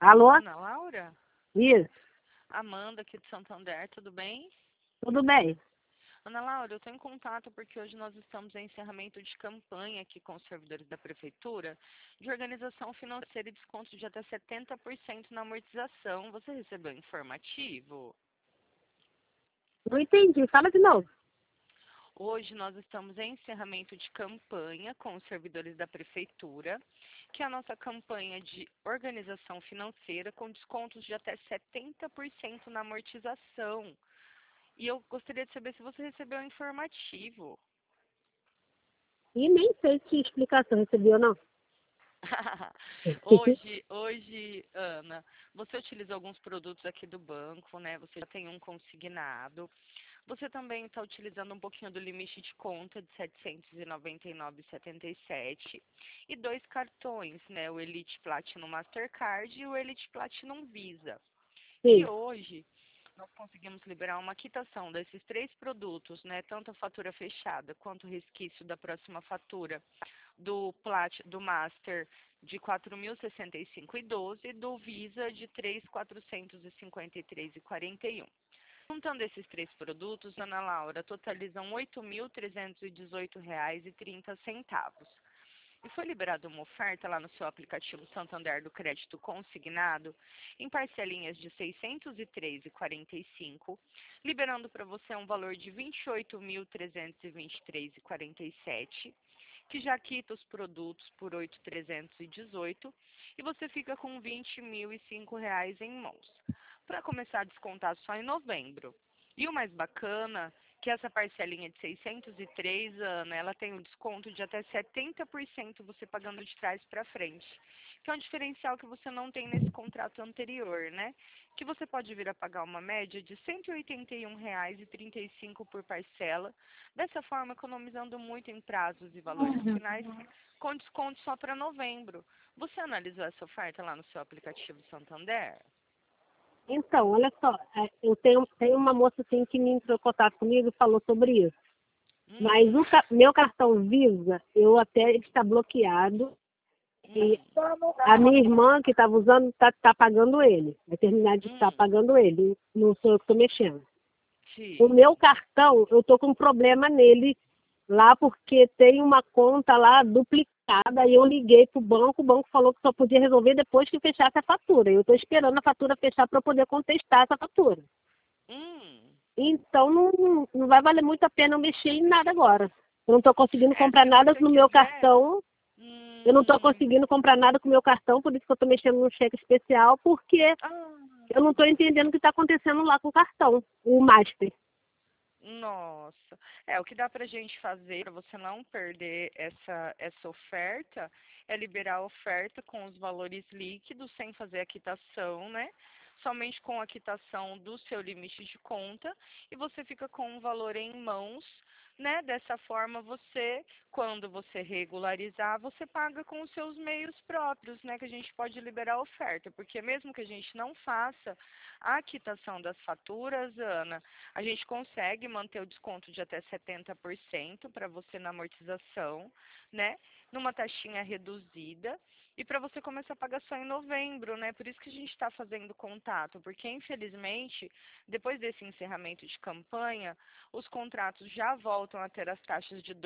Alô? Ana Laura? Isso, Amanda aqui de Santander, tudo bem? tudo bem. Ana Laura, eu estou em contato porque hoje nós estamos em encerramento de campanha aqui com os servidores da Prefeitura de organização financeira e desconto de até 70% na amortização. Você recebeu informativo? Não entendi, fala de novo. Hoje nós estamos em encerramento de campanha com os servidores da Prefeitura, que é a nossa campanha de organização financeira com descontos de até 70% na amortização. E eu gostaria de saber se você recebeu o informativo. E nem sei que explicação recebi ou não. Hoje, Ana, você utiliza alguns produtos aqui do banco, né? Você já tem um consignado. Você também está utilizando um pouquinho do limite de conta de R$ 799,77 e dois cartões, né? O Elite Platinum Mastercard e o Elite Platinum Visa. E Sim, hoje nós conseguimos liberar uma quitação desses três produtos, né? Tanto a fatura fechada quanto o resquício da próxima fatura do Master de R$ 4.065,12 e do Visa de R$ 3.453,41. Juntando esses três produtos, Ana Laura, totalizam R$ 8.318,30. E foi liberada uma oferta lá no seu aplicativo Santander do Crédito Consignado, em parcelinhas de R$ 603,45, liberando para você um valor de R$ 28.323,47, que já quita os produtos por R$ 8.318 e você fica com R$ 20.005 em mãos, para começar a descontar só em novembro. E o mais bacana, que essa parcelinha de 603, Ana, ela tem um desconto de até 70% você pagando de trás para frente, que é um diferencial que você não tem nesse contrato anterior, né? Que você pode vir a pagar uma média de R$ 181,35 por parcela, dessa forma economizando muito em prazos e valores finais, com desconto só para novembro. Você analisou essa oferta lá no seu aplicativo Santander? então, olha só, eu tenho uma moça assim que me entrou em contato comigo e falou sobre isso. Mas Hum, meu cartão Visa, eu até está bloqueado e hum, a minha irmã que estava usando tá pagando ele. Vai terminar de estar hum, pagando ele, não sou eu que estou mexendo. O sim. meu cartão, eu tô com um problema nele lá porque tem uma conta lá duplicada e eu liguei pro banco, o banco falou que só podia resolver depois que fechasse a fatura. Eu estou esperando a fatura fechar para poder contestar essa fatura. Hum. Então não vai valer muito a pena eu mexer em nada agora. Eu não estou conseguindo É, comprar se nada você no meu quiser. cartão. Eu não estou Hum, conseguindo comprar nada com o meu cartão, por isso que eu estou mexendo no cheque especial, porque ah, eu não estou entendendo o que está acontecendo lá com o cartão, o Master. nossa. É, o que dá pra gente fazer para você não perder essa oferta é liberar a oferta com os valores líquidos, sem fazer a quitação, né? Somente com a quitação do seu limite de conta e você fica com um valor em mãos, né? Dessa forma você, quando você regularizar, você paga com os seus meios próprios, né? Que a gente pode liberar a oferta, porque mesmo que a gente não faça a quitação das faturas, Ana, a gente consegue manter o desconto de até 70% para você na amortização, né? Numa taxinha reduzida. E para você começar a pagar só em novembro, né? Por isso que a gente está fazendo contato, porque infelizmente, depois desse encerramento de campanha, os contratos já voltam a ter as taxas de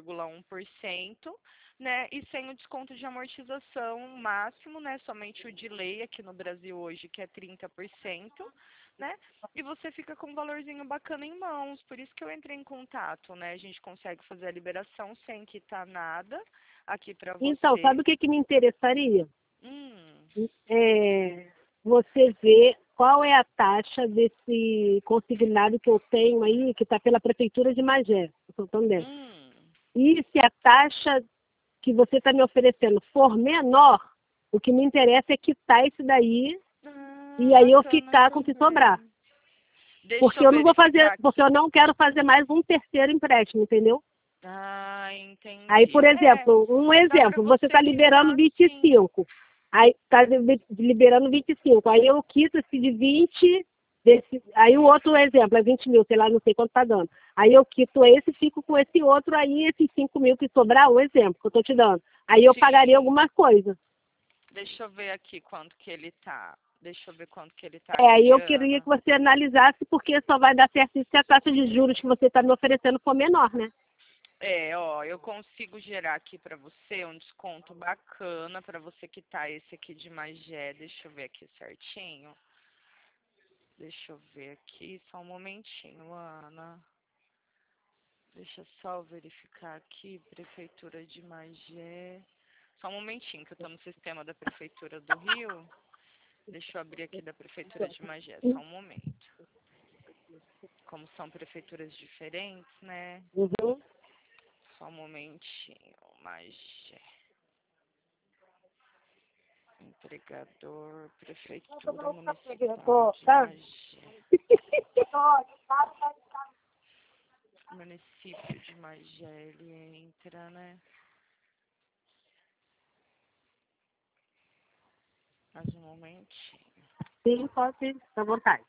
2,1%, né? E sem o desconto de amortização máximo, né? Somente o de lei aqui no Brasil hoje, que é 30%, né? E você fica com um valorzinho bacana em mãos, por isso que eu entrei em contato, né? A gente consegue fazer a liberação sem quitar nada aqui para Então, você. sabe o que, que me interessaria? Hum, É, você vê qual é a taxa desse consignado que eu tenho aí, que está pela Prefeitura de Magé, Santander. hum. E se a taxa que você está me oferecendo for menor, o que me interessa é quitar isso daí Ah, e aí eu bacana ficar com o que sobrar. também. Deixa Porque eu eu não vou fazer, verificar porque eu aqui. não quero fazer mais um terceiro empréstimo, entendeu? Ah, Aí, por entendi. É, exemplo, um dá para exemplo, você você está liberando quitar sim. 25. Aí está liberando 25. Aí eu quito esse de 20, aí o outro exemplo é 20 mil, sei lá, não sei quanto está dando. Aí eu quito esse, fico com esse outro, aí esses 5 mil que sobrar, o exemplo que eu estou te dando. Aí eu pagaria Sim. alguma coisa. Deixa eu ver aqui quanto que ele tá. Deixa eu ver quanto que ele tá Aí aqui, eu queria Ana. que você analisasse, porque só vai dar certo se a taxa de juros que você está me oferecendo for menor, né? Ó, eu consigo gerar aqui pra você um desconto bacana pra você quitar esse aqui de Magé. Deixa eu ver aqui certinho. Deixa eu ver aqui, só um momentinho, Ana. Deixa eu só verificar aqui, Prefeitura de Magé. Só um momentinho, que eu tô no sistema da Prefeitura do Rio. Deixa eu abrir aqui da Prefeitura de Magé, só um momento. Como são prefeituras diferentes, né? Uhum. Só um momentinho, Magé. Empregador, Prefeitura Municipal de Tá? Magé. Município de Magé, ele entra, né? Mais um momentinho. Sim, pode, fica à vontade.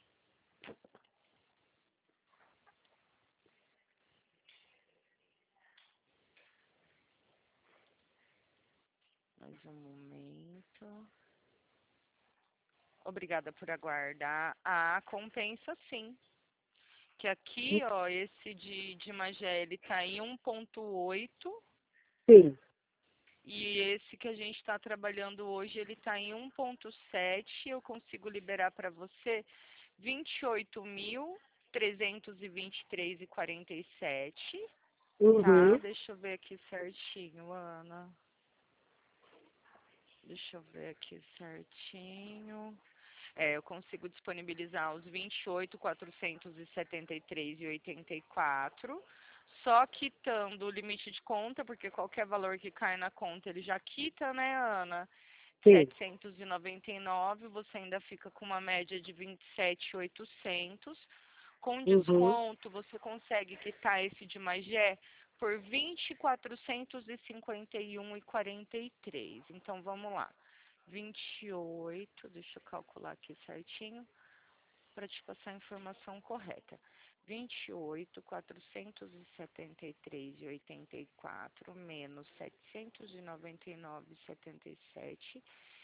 Mais um momento. Obrigada por aguardar. Ah, compensa sim. Que aqui, ó, esse de Magé, ele tá em 1,8. Sim. E esse que a gente está trabalhando hoje, ele está em 1,7. Eu consigo liberar para você 28.323,47. Tá? Uhum. Deixa eu ver aqui certinho, Ana. Deixa eu ver aqui certinho. Eu consigo disponibilizar os 28.473,84, só quitando o limite de conta, porque qualquer valor que cai na conta ele já quita, né, Ana? Sim. 799, você ainda fica com uma média de 27.800. Com Uhum. desconto, você consegue quitar esse de Magé por 20.451,43. Então, vamos lá. 28, deixa eu calcular aqui certinho para te passar a informação correta. 28.473,84 menos 799,77,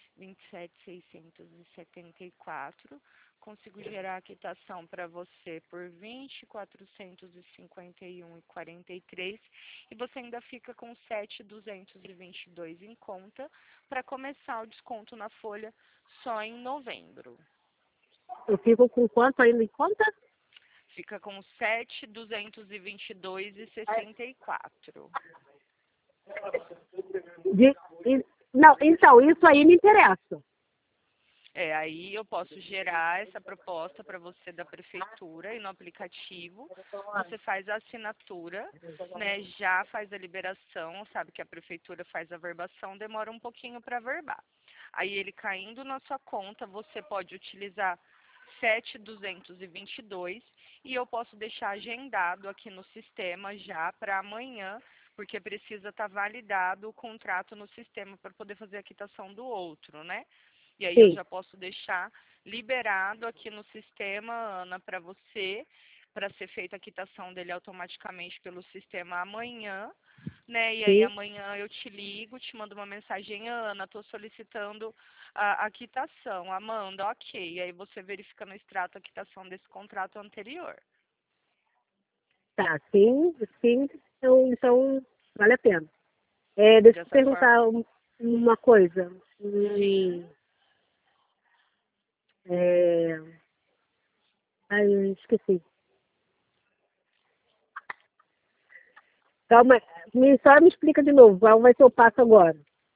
27.674. Consigo gerar a quitação para você por 20.451,43 e você ainda fica com 7.222 em conta para começar o desconto na folha só em novembro. Eu fico com quanto ainda em conta? Fica com 7.222,64. De, não, então, isso aí me interessa. Aí eu posso gerar essa proposta para você da prefeitura e no aplicativo você faz a assinatura, né? Já faz a liberação, sabe que a prefeitura faz a verbação, demora um pouquinho para verbar. Aí ele caindo na sua conta, você pode utilizar 7.222 e eu posso deixar agendado aqui no sistema já para amanhã, porque precisa estar validado o contrato no sistema para poder fazer a quitação do outro, né? E aí eu Sim. já posso deixar liberado aqui no sistema, Ana, para você, para ser feita a quitação dele automaticamente pelo sistema amanhã, né? E aí Sim. amanhã eu te ligo, te mando uma mensagem, Ana, estou solicitando a quitação. Amanda, ok. E aí você verifica no extrato a quitação desse contrato anterior. Tá, sim, sim. Então vale a pena. Deixa eu te Dessa forma, perguntar uma coisa. sim. É... Ai, eu esqueci. Calma, só me explica de novo, qual vai ser o passo agora?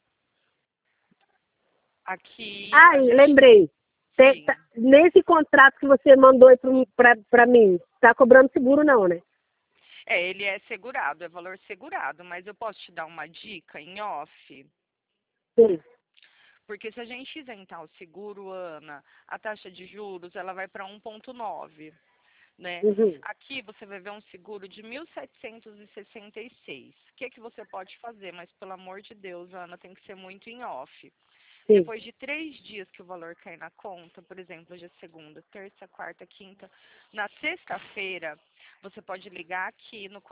Aqui Ah, a gente, lembrei. sim. Nesse contrato que você mandou aí para mim, tá cobrando seguro não, né? Ele é segurado, é valor segurado, mas eu posso te dar uma dica em off? Sim. Porque se a gente isentar o seguro, Ana, a taxa de juros ela vai para 1,9, né? Uhum. Aqui você vai ver um seguro de 1.766. O que que você pode fazer? Mas pelo amor de Deus, Ana, tem que ser muito em off. Sim. Depois de 3 dias que o valor cai na conta, por exemplo, hoje é segunda, terça, quarta, quinta, na sexta-feira, você pode ligar aqui no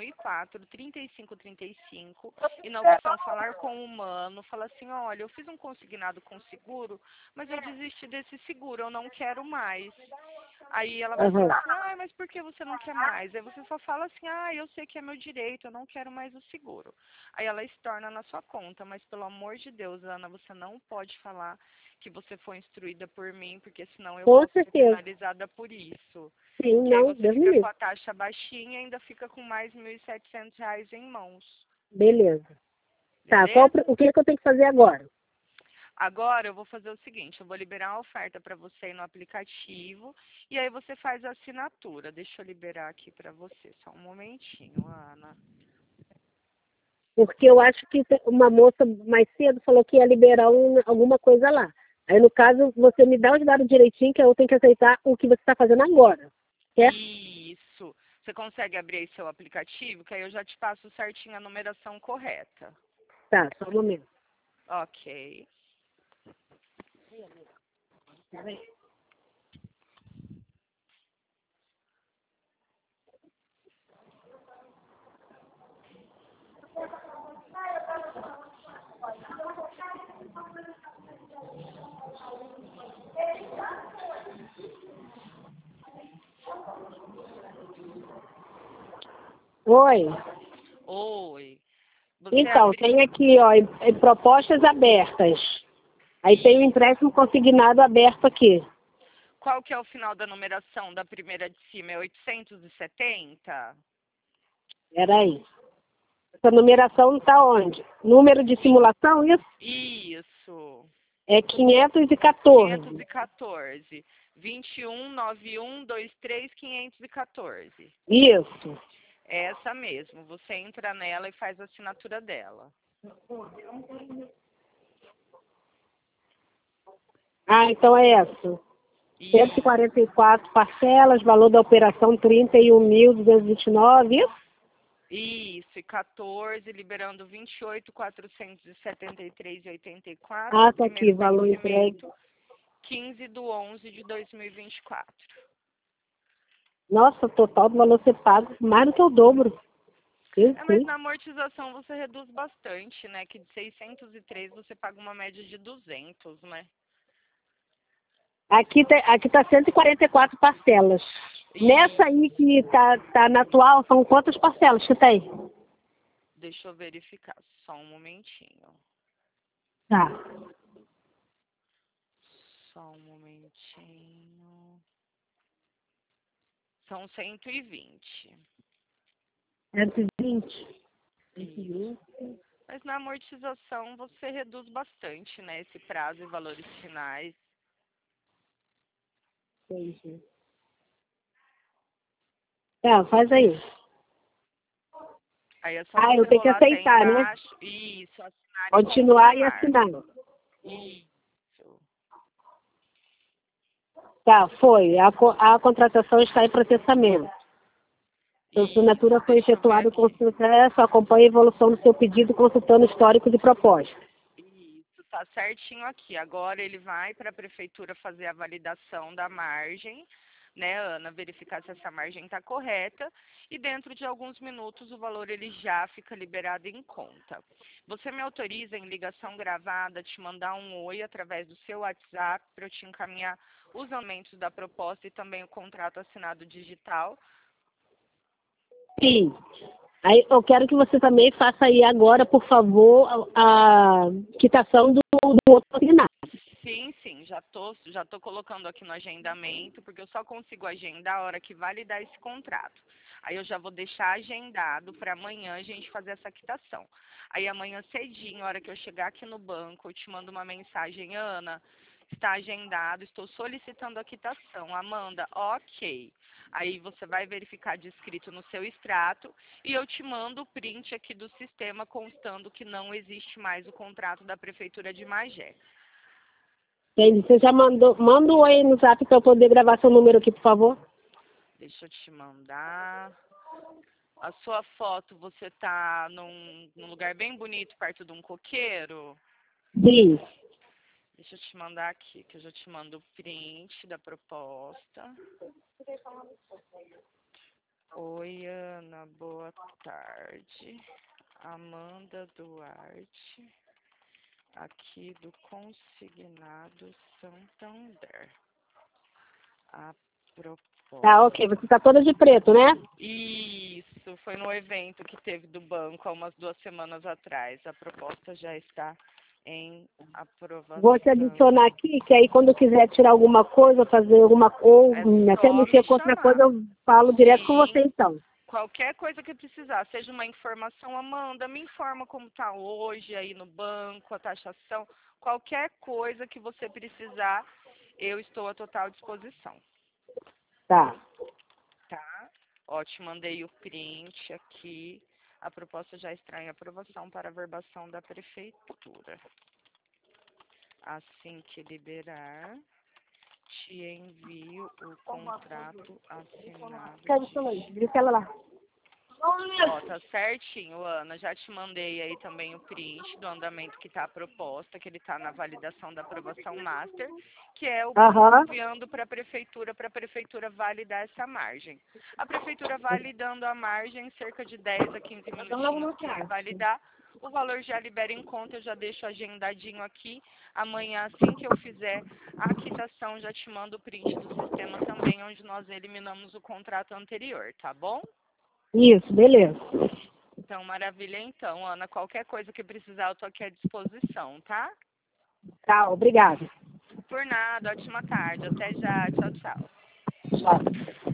4004-3535 e na opção falar com o humano, fala assim, olha, eu fiz um consignado com seguro, mas eu desisti desse seguro, eu não quero mais. Aí ela vai falar assim, ah, mas por que você não quer mais? Aí você só fala assim, ah, eu sei que é meu direito, eu não quero mais o seguro. Aí ela estorna na sua conta, mas pelo amor de Deus, Ana, você não pode falar que você foi instruída por mim, porque senão eu Com posso ser certeza. penalizada por isso. Sim, Que aí não, você Deus me fica com livre. a taxa baixinha e ainda fica com mais R$ 1.700 em mãos. Beleza. Tá, Beleza? o que que eu tenho que fazer agora? Agora eu vou fazer o seguinte, eu vou liberar uma oferta para você aí no aplicativo e aí você faz a assinatura. Deixa eu liberar aqui para você, só um momentinho, Ana. Porque eu acho que uma moça mais cedo falou que ia liberar alguma coisa lá. Aí, no caso, você me dá os dados direitinho, que eu tenho que aceitar o que você está fazendo agora. Certo? Isso. Você consegue abrir aí seu aplicativo, que aí eu já te passo certinho a numeração correta. Tá, só um momento. Ok. Oi. Oi. Você Então, abriu. tem aqui, ó, propostas abertas. Aí tem o empréstimo consignado aberto aqui. Qual que é o final da numeração da primeira de cima? É 870? Peraí. Essa numeração está onde? Número de simulação, isso? Isso. É 514. 514. 219123 514. Isso. É essa mesmo. Você entra nela e faz a assinatura dela. Ah, então é essa. Isso. 144 parcelas, valor da operação 31.229, isso? Isso. E 14, liberando 28.473,84. Ah, O tá aqui, primeiro valor entregue. vencimento, 15/11/2024. Nossa, o total do valor ser pago mais do que o dobro. É, mas Jesus. na amortização você reduz bastante, né? Que de 603 você paga uma média de 200, né? Aqui tá 144 parcelas. Nessa E aí que tá na atual, são quantas parcelas que tem? deixa eu verificar só um momentinho. Tá. Só um momentinho. São 120. 120. Isso. Mas na amortização você reduz bastante, né? Esse prazo e valores finais. Entendi. Tá, faz aí. Aí é só Ah, você eu tenho que rolar até aceitar, né? embaixo. Isso, assinar e Continuar e confirmar. assinar. Isso. Tá, foi. A contratação está em processamento. Sua assinatura Isso, foi deixa eu ver efetuada com aqui. sucesso. Acompanhe a evolução do seu pedido consultando o histórico de proposta. Isso, tá certinho aqui. Agora ele vai para a prefeitura fazer a validação da margem, né, Ana? Verificar se essa margem está correta. E dentro de alguns minutos o valor ele já fica liberado em conta. Você me autoriza em ligação gravada te mandar um oi através do seu WhatsApp para eu te encaminhar os aumentos da proposta e também o contrato assinado digital? Sim. Aí eu quero que você também faça aí agora, por favor, a quitação do outro consignado. Sim, sim, já tô colocando aqui no agendamento, porque eu só consigo agendar a hora que validar esse contrato. Aí eu já vou deixar agendado para amanhã a gente fazer essa quitação. Aí amanhã cedinho, a hora que eu chegar aqui no banco, eu te mando uma mensagem, Ana, está agendado, estou solicitando a quitação. Amanda, ok. Aí você vai verificar descrito no seu extrato e eu te mando o print aqui do sistema constando que não existe mais o contrato da Prefeitura de Magé. Entendi. Você já manda um oi no zap para eu poder gravar seu número aqui, por favor? Deixa eu te mandar. A sua foto, você tá num lugar bem bonito, perto de um coqueiro? Sim. Deixa eu te mandar aqui, que eu já te mando o print da proposta. Oi, Ana, boa tarde. Amanda Duarte, aqui do Consignado Santander. A Tá, proposta. ok. Você tá toda de preto, né? Isso, foi no evento que teve do banco há umas 2 semanas atrás. A proposta já está em Vou te aprovação. adicionar aqui, que aí quando eu quiser tirar alguma coisa, fazer alguma ou É até só mexer me com outra chamar. coisa, eu falo direto com você Sim, então. qualquer coisa que precisar, seja uma informação, Amanda, me informa como está hoje aí no banco, a taxação, qualquer coisa que você precisar, eu estou à total disposição, Tá. tá? Ó, te mandei o print aqui, a proposta já está em aprovação para a verbação da prefeitura. Assim que liberar, te envio o contrato assinado Diz ela lá. Ó, tá certinho, Ana. Já te mandei aí também o print do andamento que tá a proposta, que ele tá na validação da aprovação master, que é o banco Aham. enviando para a prefeitura validar essa margem. A prefeitura validando a margem, cerca de 10 a 15 minutinhos que vai validar, o valor já libera em conta, eu já deixo agendadinho aqui. Amanhã, assim que eu fizer a quitação, já te mando o print do sistema também, onde nós eliminamos o contrato anterior, tá bom? Isso, beleza. Então, maravilha então, Ana. Qualquer coisa que precisar, eu tô aqui à disposição, tá? Tá, obrigada. Por nada, ótima tarde. Até já. Tchau, tchau. Tchau.